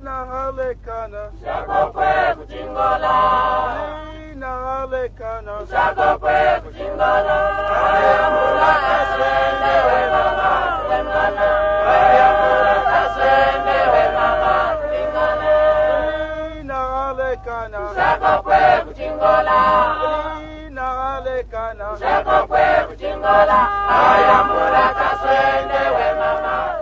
nahalekana Shakopwe kuchingola nahalekana Shakopwe kuchingola Ayambula kaswendewe mama Lengana Ayambula kaswendewe mama Lengana nahalekana Shakopwe kuchingola nahalekana Shakopwe kuchingola Ayambula kaswendewe mama